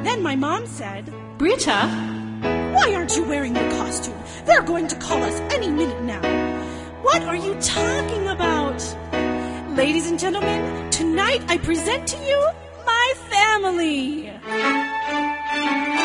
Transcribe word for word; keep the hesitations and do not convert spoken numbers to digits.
Then my mom said, Britta? Why aren't you wearing your costume? They're going to call us any minute now. What are you talking about? Ladies and gentlemen, tonight I present to you my family.